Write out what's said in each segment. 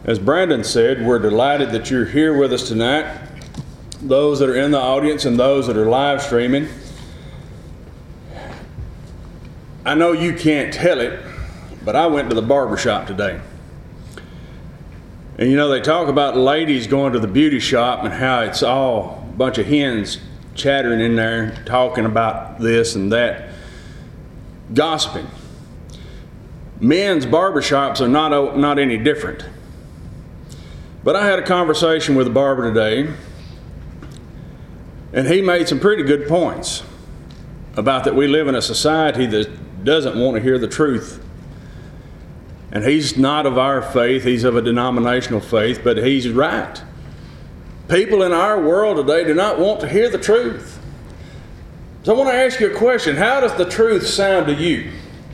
As Brandon said, we're delighted that you're here with us tonight, those that are in the audience and those that are live streaming. I know you can't tell it, but I went to the barber shop today. And you know, they talk about ladies going to the beauty shop and how it's all a bunch of hens chattering in there, talking about this and that, gossiping. Men's barber shops are not any different. But I had a conversation with a barber today, and he made some pretty good points about that we live in a society that doesn't want to hear the truth. And he's not of our faith, he's of a denominational faith, but he's right. People in our world today do not want to hear the truth. So I want to ask you a question. How does the truth sound to you?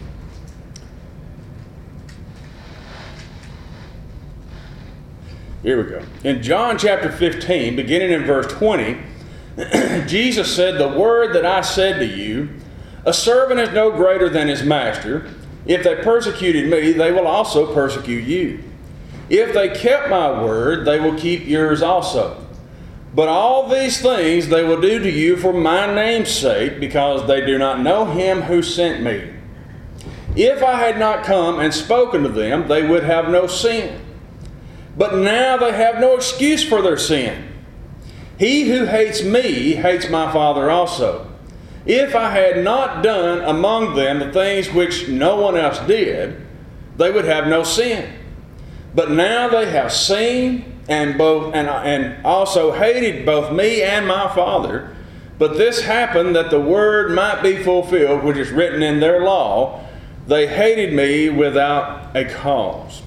Here we go. In John chapter 15, beginning in verse 20, Jesus said, "The word that I said to you, a servant is no greater than his master. If they persecuted me, they will also persecute you. If they kept my word, they will keep yours also. But all these things they will do to you for my name's sake, because they do not know him who sent me. If I had not come and spoken to them, they would have no sin. But now they have no excuse for their sin. He who hates me hates my Father also. If I had not done among them the things which no one else did, they would have no sin. But now they have seen and also hated both me and my Father. But this happened that the word might be fulfilled, which is written in their law. They hated me without a cause."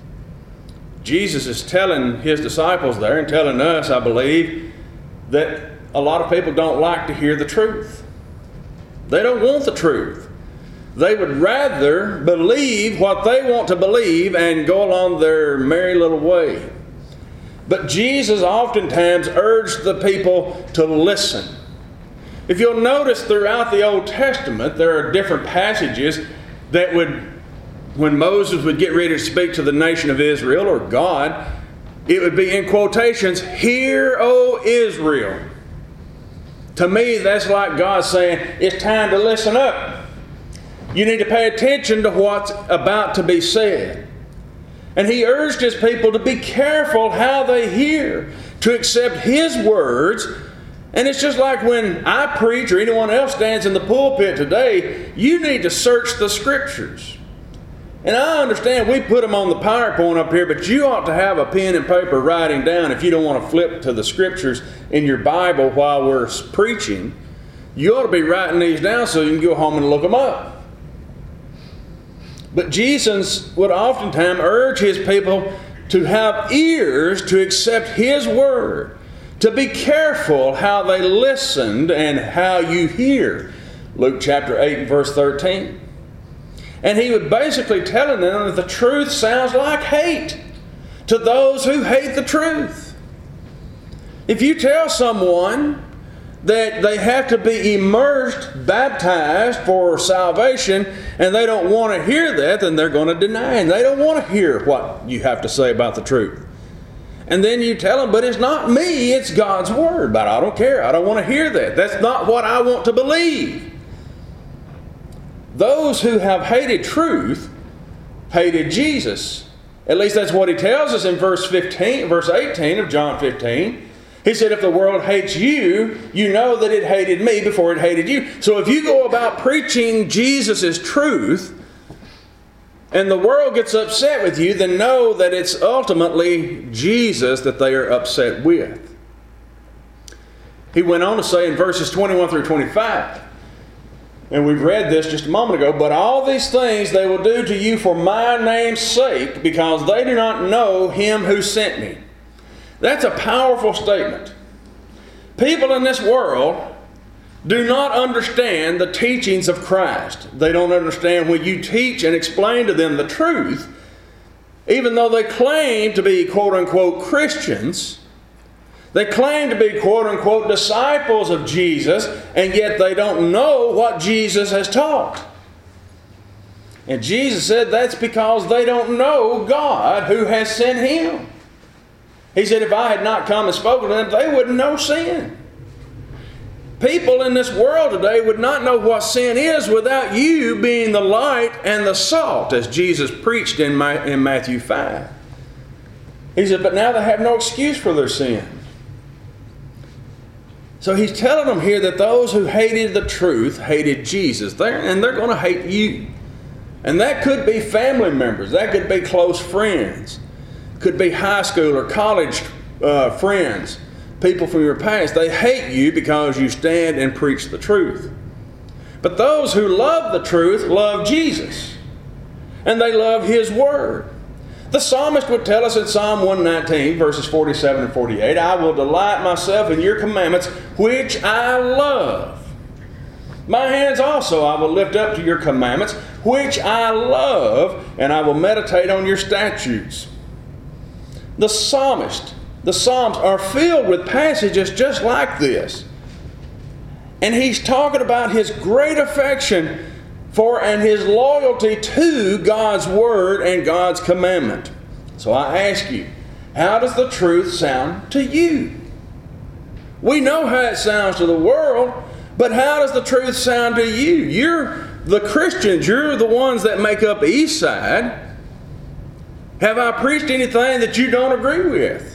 Jesus is telling his disciples there, and telling us, I believe, that a lot of people don't like to hear the truth. They don't want the truth. They would rather believe what they want to believe and go along their merry little way. But Jesus oftentimes urged the people to listen. If you'll notice throughout the Old Testament, there are different passages that would, when Moses would get ready to speak to the nation of Israel, or God, it would be in quotations, "Hear, O Israel." To me, that's like God saying, it's time to listen up. You need to pay attention to what's about to be said. And he urged his people to be careful how they hear, to accept his words. And it's just like when I preach or anyone else stands in the pulpit today, you need to search the Scriptures. And I understand we put them on the PowerPoint up here, but you ought to have a pen and paper writing down if you don't want to flip to the Scriptures in your Bible while we're preaching. You ought to be writing these down so you can go home and look them up. But Jesus would oftentimes urge his people to have ears to accept his word, to be careful how they listened and how you hear. Luke chapter 8 and verse 13. And he would basically telling them that the truth sounds like hate to those who hate the truth. If you tell someone that they have to be immersed, baptized for salvation, and they don't want to hear that, then they're going to deny, and they don't want to hear what you have to say about the truth. And then you tell them, but it's not me, it's God's word. But I don't care, I don't want to hear that. That's not what I want to believe. Those who have hated truth hated Jesus. At least that's what he tells us in verse 18 of John 15. He said, if the world hates you, you know that it hated me before it hated you. So if you go about preaching Jesus' truth and the world gets upset with you, then know that it's ultimately Jesus that they are upset with. He went on to say in verses 21 through 25, and we've read this just a moment ago, but all these things they will do to you for my name's sake, because they do not know him who sent me. That's a powerful statement. People in this world do not understand the teachings of Christ. They don't understand when you teach and explain to them the truth, even though they claim to be quote-unquote Christians. They claim to be quote-unquote disciples of Jesus, and yet they don't know what Jesus has taught. And Jesus said that's because they don't know God who has sent him. He said if I had not come and spoken to them, they wouldn't know sin. People in this world today would not know what sin is without you being the light and the salt, as Jesus preached in Matthew 5. He said, but now they have no excuse for their sin. So he's telling them here that those who hated the truth hated Jesus. And they're going to hate you. And that could be family members. That could be close friends. Could be high school or college friends. People from your past. They hate you because you stand and preach the truth. But those who love the truth love Jesus. And they love his word. The psalmist would tell us in Psalm 119, verses 47 and 48, I will delight myself in your commandments, which I love. My hands also I will lift up to your commandments, which I love, and I will meditate on your statutes. The Psalms are filled with passages just like this. And he's talking about his great affection for and his loyalty to God's word and God's commandment. So I ask you, how does the truth sound to you? We know how it sounds to the world, but how does the truth sound to you? You're the Christians. You're the ones that make up Eastside. Have I preached anything that you don't agree with?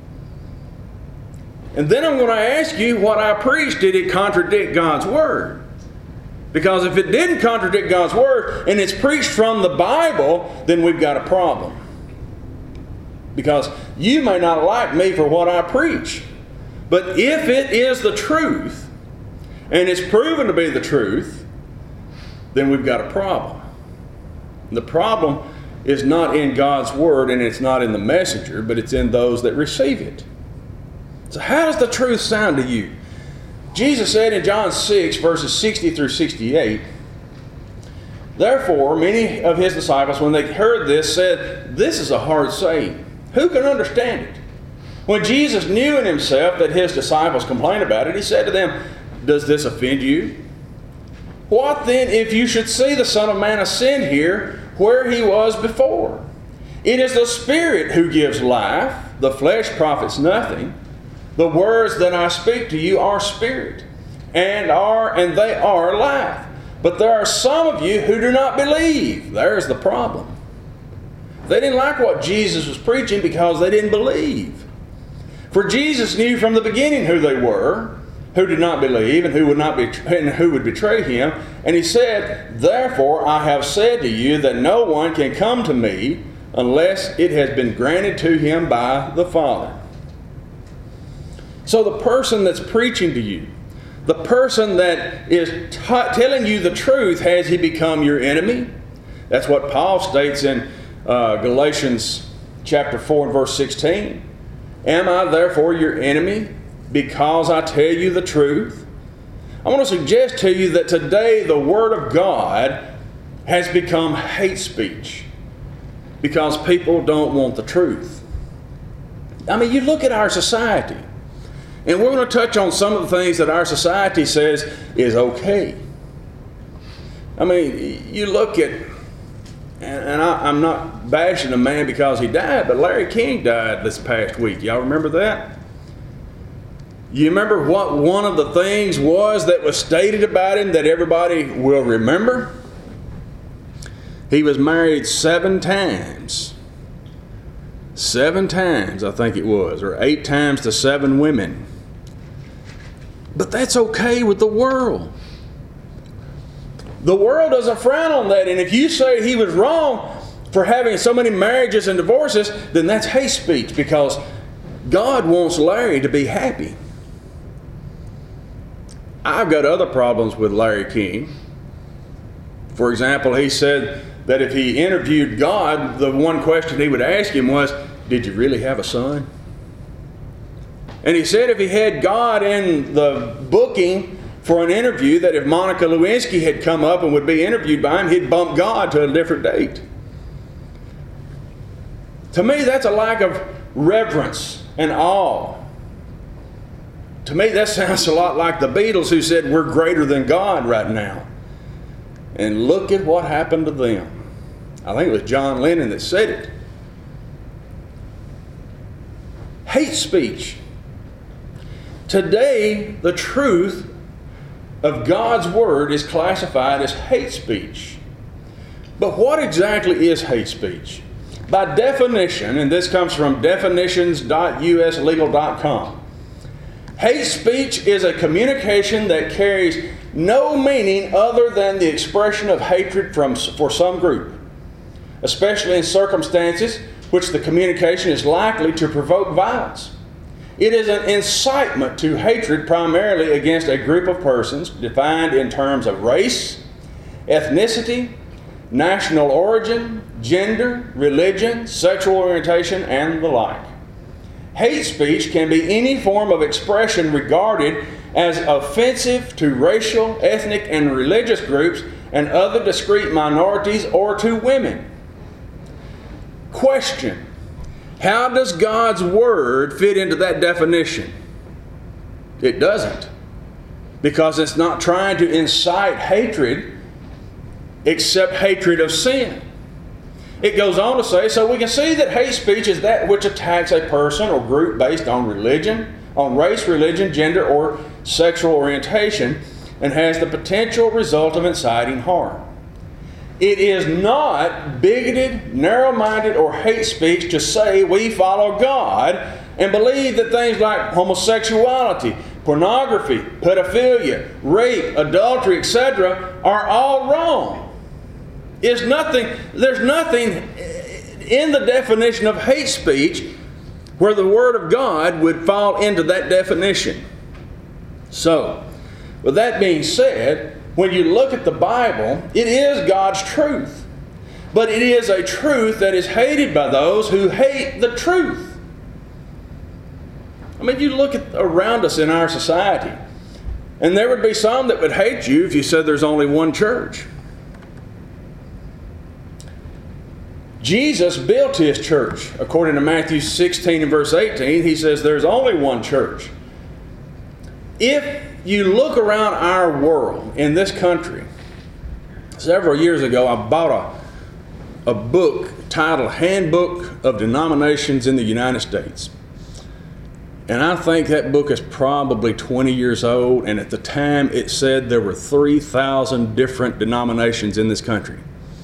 And then I'm going to ask you, what I preached, did it contradict God's word? Because if it didn't contradict God's word and it's preached from the Bible, then we've got a problem. Because you may not like me for what I preach. But if it is the truth, and it's proven to be the truth, then we've got a problem. The problem is not in God's word and it's not in the messenger, but it's in those that receive it. So how does the truth sound to you? Jesus said in John 6, verses 60 through 68, therefore, many of his disciples, when they heard this, said, this is a hard saying. Who can understand it? When Jesus knew in himself that his disciples complained about it, he said to them, does this offend you? What then if you should see the Son of Man ascend here where he was before? It is the Spirit who gives life. The flesh profits nothing. The words that I speak to you are spirit, and they are life. But there are some of you who do not believe. There's the problem. They didn't like what Jesus was preaching because they didn't believe. For Jesus knew from the beginning who they were, who did not believe, and who would betray him. And he said, therefore I have said to you that no one can come to me unless it has been granted to him by the Father. So the person that's preaching to you, the person that is telling you the truth, has he become your enemy? That's what Paul states in Galatians chapter 4 and verse 16. Am I therefore your enemy because I tell you the truth? I want to suggest to you that today the Word of God has become hate speech because people don't want the truth. I mean, you look at our society. And we're going to touch on some of the things that our society says is okay. I mean, you look at, and I'm not bashing a man because he died, but Larry King died this past week. Y'all remember that? You remember what one of the things was that was stated about him that everybody will remember? He was married 7 times. 7 times, I think it was, or 8 times to 7 women. But that's okay with the world. The world doesn't frown on that. And if you say he was wrong for having so many marriages and divorces, then that's hate speech because God wants Larry to be happy. I've got other problems with Larry King. For example, he said that if he interviewed God, the one question he would ask him was, did you really have a son? And he said if he had God in the booking for an interview, that if Monica Lewinsky had come up and would be interviewed by him, he'd bump God to a different date. To me, that's a lack of reverence and awe. To me, that sounds a lot like the Beatles who said we're greater than God right now. And look at what happened to them. I think it was John Lennon that said it. Hate speech. Today, the truth of God's Word is classified as hate speech. But what exactly is hate speech? By definition, and this comes from definitions.uslegal.com, hate speech is a communication that carries no meaning other than the expression of hatred for some group, especially in circumstances which the communication is likely to provoke violence. It is an incitement to hatred primarily against a group of persons defined in terms of race, ethnicity, national origin, gender, religion, sexual orientation, and the like. Hate speech can be any form of expression regarded as offensive to racial, ethnic, and religious groups and other discrete minorities or to women. Question: how does God's Word fit into that definition? It doesn't, because it's not trying to incite hatred except hatred of sin. It goes on to say, so we can see that hate speech is that which attacks a person or group based on religion, on race, religion, gender, or sexual orientation, and has the potential result of inciting harm. It is not bigoted, narrow-minded, or hate speech to say we follow God and believe that things like homosexuality, pornography, pedophilia, rape, adultery, etc. are all wrong. There's nothing in the definition of hate speech where the Word of God would fall into that definition. So, with that being said, when you look at the Bible, it is God's truth. But it is a truth that is hated by those who hate the truth. I mean, you look around us in our society, and there would be some that would hate you if you said there's only one church. Jesus built His church. According to Matthew 16 and verse 18, He says there's only one church. If you look around our world in this country, several years ago I bought a book titled Handbook of Denominations in the United States. And I think that book is probably 20 years old, and at the time it said there were 3,000 different denominations in this country.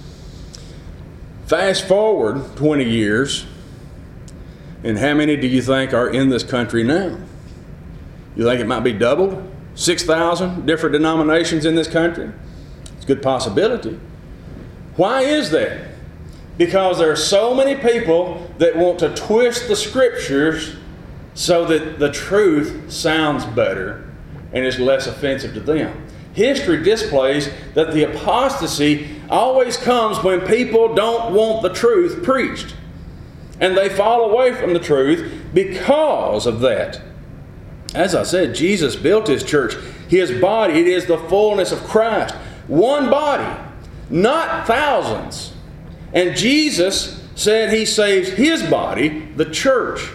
Fast forward 20 years, and how many do you think are in this country now? You think it might be doubled? 6,000 different denominations in this country? It's a good possibility. Why is that? Because there are so many people that want to twist the Scriptures so that the truth sounds better and is less offensive to them. History displays that the apostasy always comes when people don't want the truth preached. And they fall away from the truth because of that. As I said, Jesus built His church, His body. It is the fullness of Christ. One body, not thousands. And Jesus said He saves His body, the church.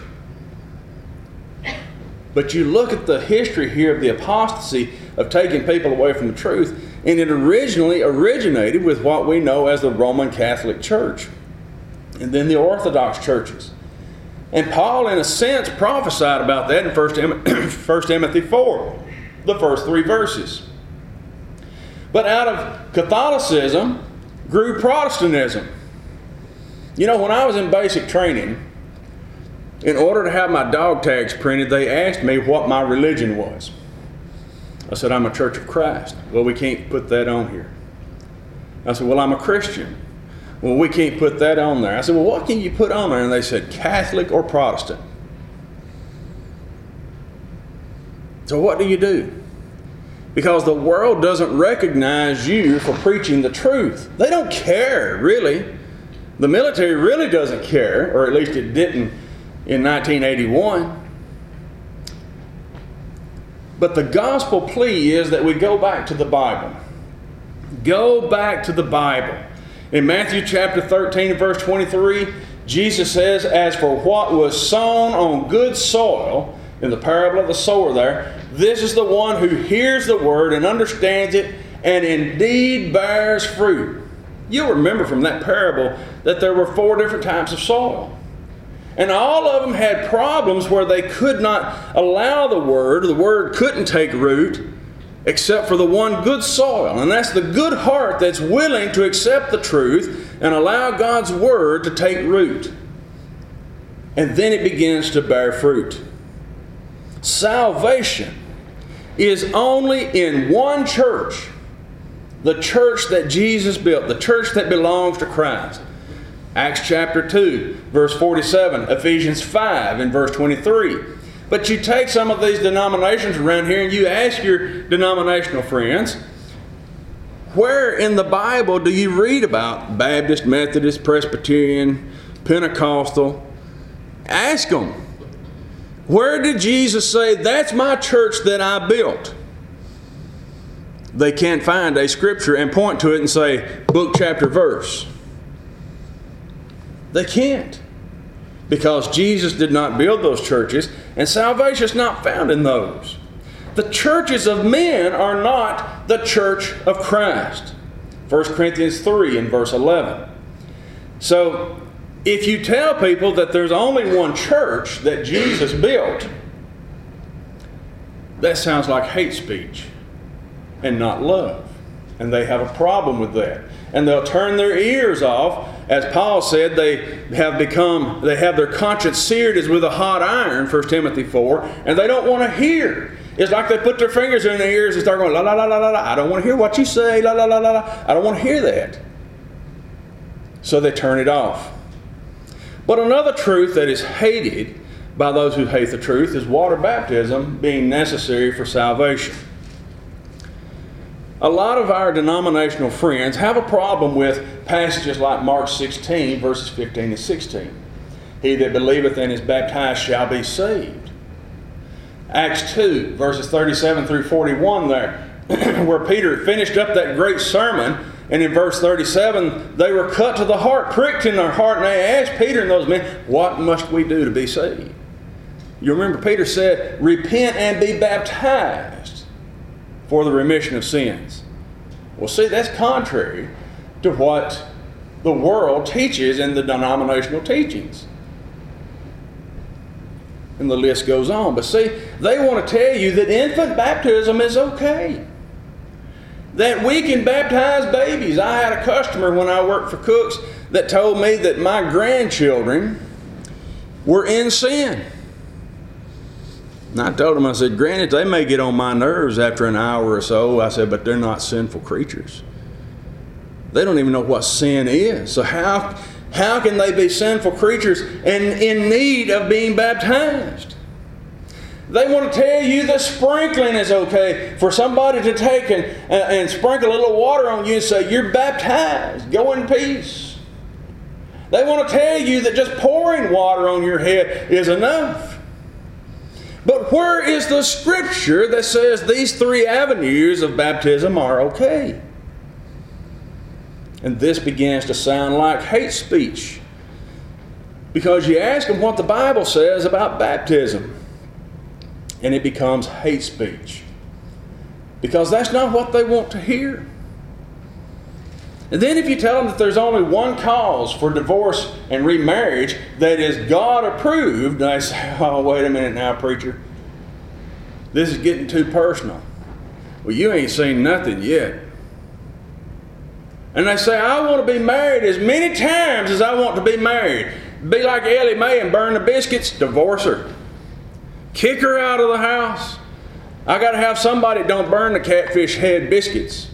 But you look at the history here of the apostasy of taking people away from the truth, and it originally originated with what we know as the Roman Catholic Church, and then the Orthodox churches. And Paul, in a sense, prophesied about that in 1 Timothy 4, the first 3 verses. But out of Catholicism grew Protestantism. You know, when I was in basic training, in order to have my dog tags printed, they asked me what my religion was. I said, I'm a Church of Christ. Well, we can't put that on here. I said, well, I'm a Christian. Well, we can't put that on there. I said, well, what can you put on there? And they said, Catholic or Protestant. So what do? Because the world doesn't recognize you for preaching the truth. They don't care, really. The military really doesn't care, or at least it didn't in 1981. But the gospel plea is that we go back to the Bible. Go back to the Bible. In Matthew chapter 13 verse 23, Jesus says, as for what was sown on good soil, in the parable of the sower there, this is the one who hears the word and understands it and indeed bears fruit. You'll remember from that parable that there were 4 different types of soil. And all of them had problems where they could not allow the word couldn't take root, except for the one good soil. And that's the good heart that's willing to accept the truth and allow God's word to take root. And then it begins to bear fruit. Salvation is only in one church, the church that Jesus built, the church that belongs to Christ. Acts chapter 2, verse 47, Ephesians 5 and verse 23. But you take some of these denominations around here and you ask your denominational friends, where in the Bible do you read about Baptist, Methodist, Presbyterian, Pentecostal? Ask them, where did Jesus say, that's my church that I built? They can't find a scripture and point to it and say, book, chapter, verse. They can't. Because Jesus did not build those churches, and salvation is not found in those. The churches of men are not the church of Christ. 1 Corinthians 3 and verse 11. So, if you tell people that there's only one church that Jesus built, that sounds like hate speech and not love. And they have a problem with that. And they'll turn their ears off. As Paul said, they have their conscience seared as with a hot iron, 1 Timothy 4, and they don't want to hear. It's like they put their fingers in their ears and start going, la la la la la la. I don't want to hear what you say, la la la la la. I don't want to hear that. So they turn it off. But another truth that is hated by those who hate the truth is water baptism being necessary for salvation. A lot of our denominational friends have a problem with passages like Mark 16, verses 15 and 16. He that believeth and is baptized shall be saved. Acts 2, verses 37 through 41 there, where Peter finished up that great sermon, and in verse 37, they were cut to the heart, pricked in their heart, and they asked Peter and those men, what must we do to be saved? You remember Peter said, repent and be baptized for the remission of sins. Well, see, that's contrary to what the world teaches in the denominational teachings. And the list goes on. But see, they want to tell you that infant baptism is okay. That we can baptize babies. I had a customer when I worked for Cooks that told me that my grandchildren were in sin. And I told him, I said, granted, they may get on my nerves after an hour or so. I said, but they're not sinful creatures. They don't even know what sin is. So how can they be sinful creatures and in need of being baptized? They want to tell you that sprinkling is okay for somebody to take and sprinkle a little water on you and say, you're baptized. Go in peace. They want to tell you that just pouring water on your head is enough. But where is the scripture that says these 3 avenues of baptism are okay? And this begins to sound like hate speech. Because you ask them what the Bible says about baptism, and it becomes hate speech. Because that's not what they want to hear. And then if you tell them that there's only one cause for divorce and remarriage that is God approved, they say, oh, wait a minute now, preacher. This is getting too personal. Well, you ain't seen nothing yet. And they say, I want to be married as many times as I want to be married. Be like Ellie Mae and burn the biscuits, divorce her. Kick her out of the house. I got to have somebody that don't burn the catfish head biscuits.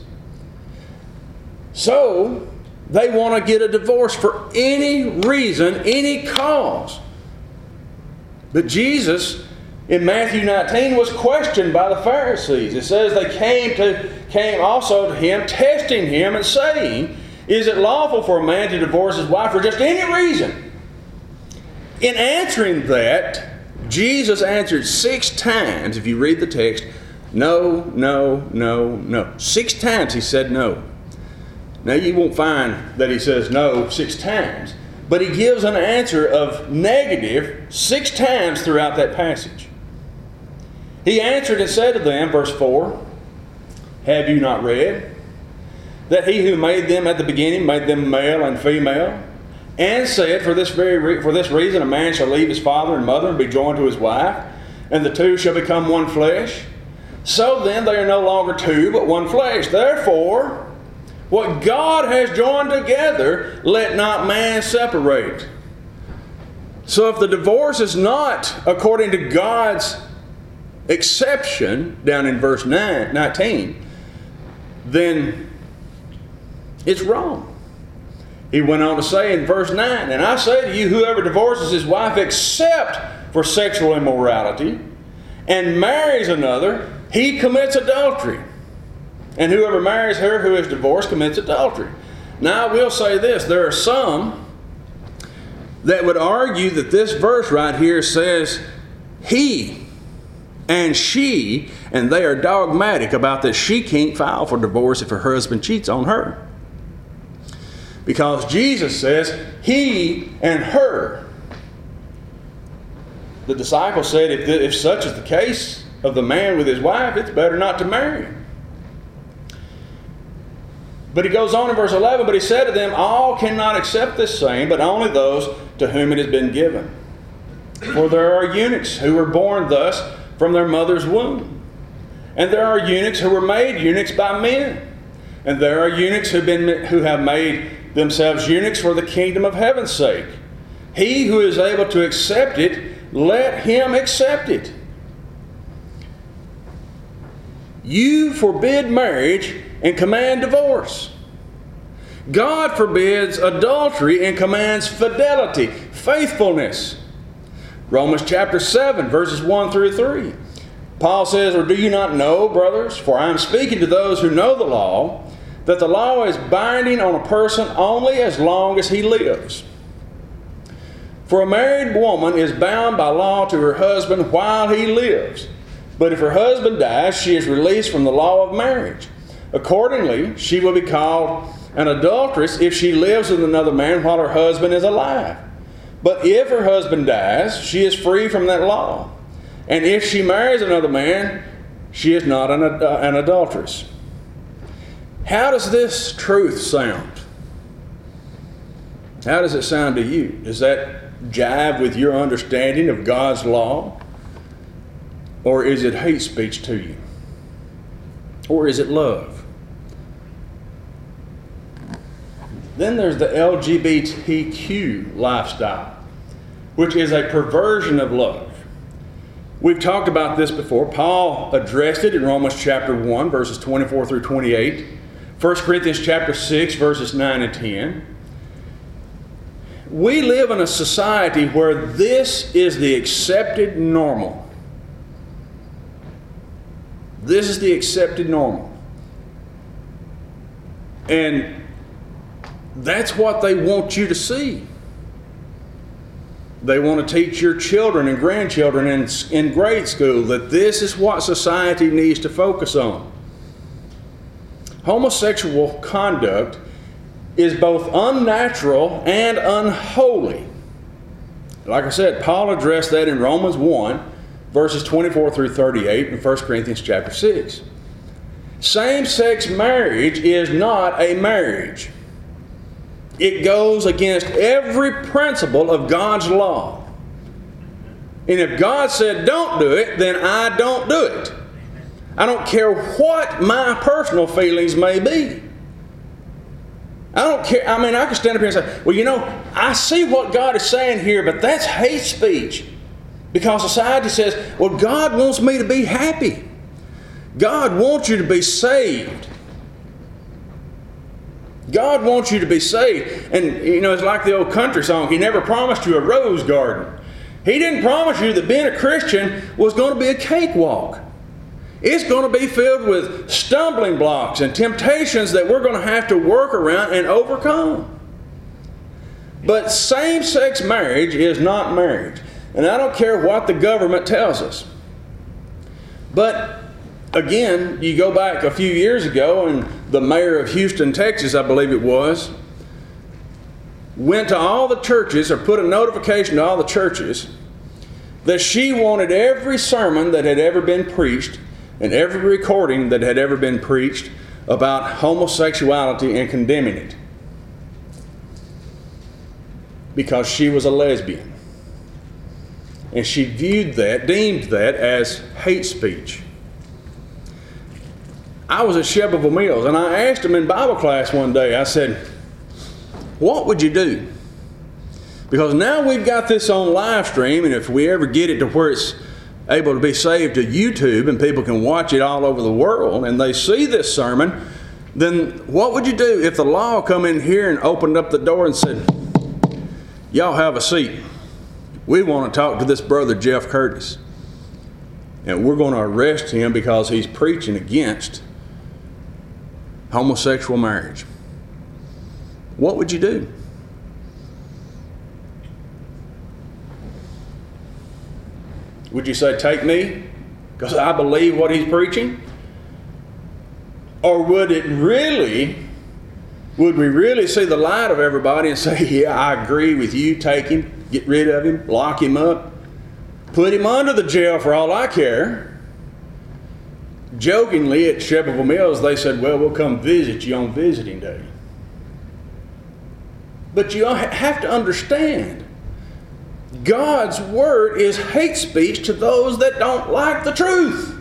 So, they want to get a divorce for any reason, any cause. But Jesus, in Matthew 19, was questioned by the Pharisees. It says they came also to him, testing him and saying, is it lawful for a man to divorce his wife for just any reason? In answering that, Jesus answered 6 times, if you read the text, no, no, no, no. 6 times he said no. Now, you won't find that he says no 6 times, but he gives an answer of negative 6 times throughout that passage. He answered and said to them, verse 4, have you not read that he who made them at the beginning made them male and female, and said, for this reason a man shall leave his father and mother and be joined to his wife, and the two shall become one flesh. So then they are no longer two, but one flesh. Therefore, what God has joined together, let not man separate. So if the divorce is not according to God's exception, down in verse 19, then it's wrong. He went on to say in verse 9, and I say to you, whoever divorces his wife except for sexual immorality and marries another, he commits adultery. And whoever marries her who is divorced commits adultery. Now I will say this, there are some that would argue that this verse right here says he and she, and they are dogmatic about that she can't file for divorce if her husband cheats on her. Because Jesus says he and her. The disciples said if such is the case of the man with his wife, it's better not to marry. But he goes on in verse 11, but he said to them, all cannot accept this saying, but only those to whom it has been given. For there are eunuchs who were born thus from their mother's womb. And there are eunuchs who were made eunuchs by men. And there are eunuchs who have made themselves eunuchs for the kingdom of heaven's sake. He who is able to accept it, let him accept it. You forbid marriage and command divorce. God forbids adultery and commands fidelity, faithfulness. Romans chapter 7, verses 1 through 3. Paul says, or do you not know, brothers, for I am speaking to those who know the law, that the law is binding on a person only as long as he lives. For a married woman is bound by law to her husband while he lives. But if her husband dies, she is released from the law of marriage. Accordingly, she will be called an adulteress if she lives with another man while her husband is alive. But if her husband dies, she is free from that law. And if she marries another man, she is not an adulteress. How does this truth sound? How does it sound to you? Does that jive with your understanding of God's law? Or is it hate speech to you? Or is it love? Then there's the LGBTQ lifestyle, which is a perversion of love. We've talked about this before. Paul addressed it in Romans chapter 1, verses 24 through 28. 1 Corinthians chapter 6, verses 9 and 10. We live in a society where this is the accepted normal. This is the accepted normal. And that's what they want you to see. They want to teach your children and grandchildren in grade school that this is what society needs to focus on. Homosexual conduct is both unnatural and unholy. Like I said, Paul addressed that in Romans 1, verses 24 through 38, and 1 Corinthians chapter 6. Same-sex marriage is not a marriage. It goes against every principle of God's law. And if God said don't do it, then I don't do it. I don't care what my personal feelings may be. I don't care. I mean, I can stand up here and say, well, you know, I see what God is saying here, but that's hate speech. Because society says, well, God wants me to be happy. God wants you to be saved. God wants you to be saved. And, you know, it's like the old country song, He never promised you a rose garden. He didn't promise you that being a Christian was going to be a cakewalk. It's going to be filled with stumbling blocks and temptations that we're going to have to work around and overcome. But same-sex marriage is not marriage. And I don't care what the government tells us. But again, you go back a few years ago and the mayor of Houston, Texas, I believe it was, went to all the churches or put a notification to all the churches that she wanted every sermon that had ever been preached and every recording that had ever been preached about homosexuality and condemning it because she was a lesbian. And she deemed that as hate speech. I was at Shelbyville Mills, and I asked him in Bible class one day, I said, what would you do? Because now we've got this on live stream, and if we ever get it to where it's able to be saved to YouTube and people can watch it all over the world and they see this sermon, then what would you do if the law come in here and opened up the door and said, y'all have a seat. We want to talk to this brother Jeff Curtis. And we're going to arrest him because he's preaching against homosexual marriage. What would you do? Would you say, take me because I believe what he's preaching? Or would we really see the light of everybody and say, yeah, I agree with you, take him, get rid of him, lock him up, put him under the jail for all I care? Jokingly at Shelbyville Mills, they said, well, we'll come visit you on visiting day. But you have to understand, God's word is hate speech to those that don't like the truth.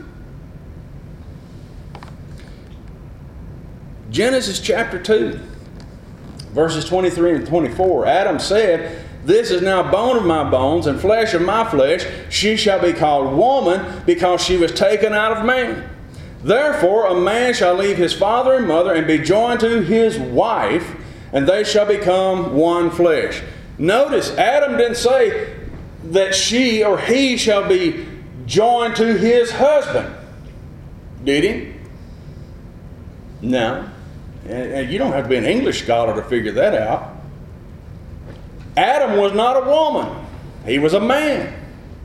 Genesis chapter 2, verses 23 and 24. Adam said, this is now bone of my bones and flesh of my flesh. She shall be called woman because she was taken out of man. Therefore a man shall leave his father and mother and be joined to his wife, and they shall become one flesh. Notice, Adam didn't say that she or he shall be joined to his husband. Did he? No. And you don't have to be an English scholar to figure that out. Adam was not a woman. He was a man.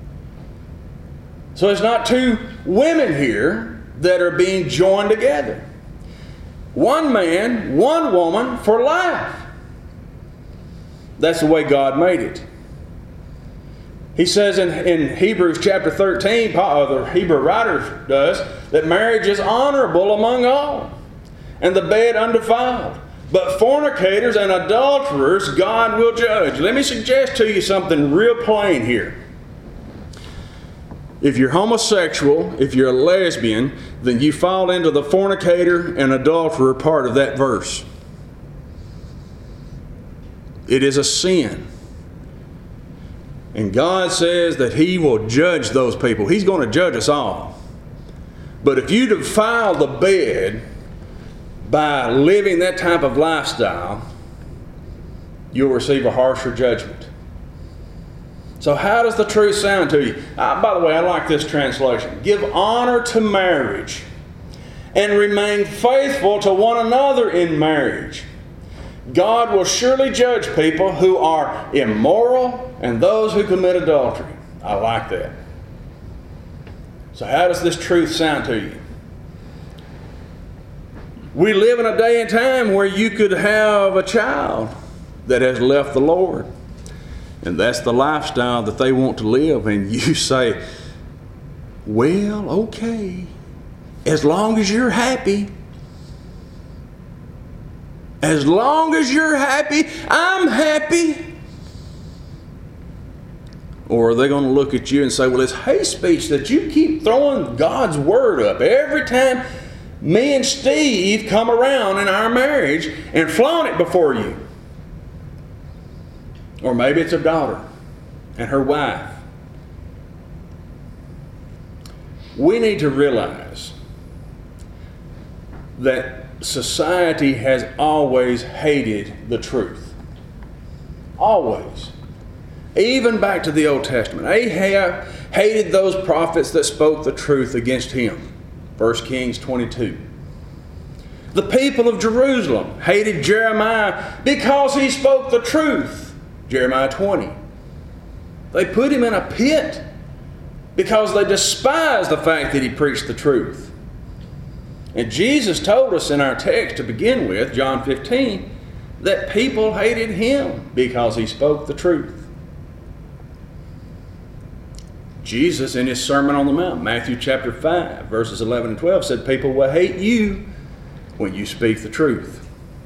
So it's not two women here that are being joined together. One man, one woman for life. That's the way God made it. He says in Hebrews chapter 13, the Hebrew writer does, that marriage is honorable among all, and the bed undefiled. But fornicators and adulterers God will judge. Let me suggest to you something real plain here. If you're homosexual, if you're a lesbian, then you fall into the fornicator and adulterer part of that verse. It is a sin. And God says that He will judge those people. He's going to judge us all. But if you defile the bed by living that type of lifestyle, you'll receive a harsher judgment. So how does the truth sound to you? By the way, I like this translation. Give honor to marriage and remain faithful to one another in marriage. God will surely judge people who are immoral and those who commit adultery. I like that. So how does this truth sound to you? We live in a day and time where you could have a child that has left the Lord. And that's the lifestyle that they want to live. And you say, well, okay, as long as you're happy. As long as you're happy, I'm happy. Or are they going to look at you and say, well, it's hate speech that you keep throwing God's word up every time me and Steve come around in our marriage and flaunt it before you. Or maybe it's a daughter and her wife. We need to realize that society has always hated the truth. Always. Even back to the Old Testament. Ahab hated those prophets that spoke the truth against him. 1 Kings 22. The people of Jerusalem hated Jeremiah because he spoke the truth. Jeremiah 20. They put him in a pit because they despised the fact that he preached the truth. And Jesus told us in our text to begin with, John 15, that people hated him because he spoke the truth. Jesus, in his Sermon on the Mount, Matthew chapter 5, verses 11 and 12, said, people will hate you when you speak the truth.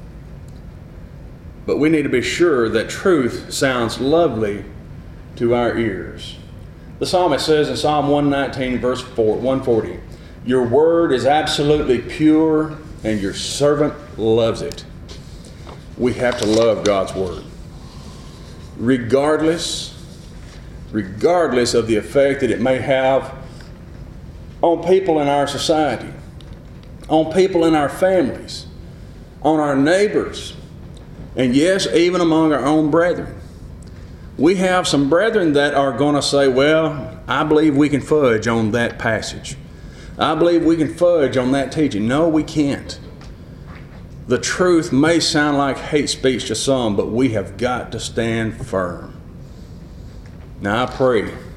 But we need to be sure that truth sounds lovely to our ears. The psalmist says in Psalm 119, verse 140, "Your word is absolutely pure, and your servant loves it." We have to love God's word, regardless of the effect that it may have on people in our society, on people in our families, on our neighbors, and yes, even among our own brethren. We have some brethren that are going to say, well, I believe we can fudge on that passage. I believe we can fudge on that teaching. No, we can't. The truth may sound like hate speech to some, but we have got to stand firm. Now I pray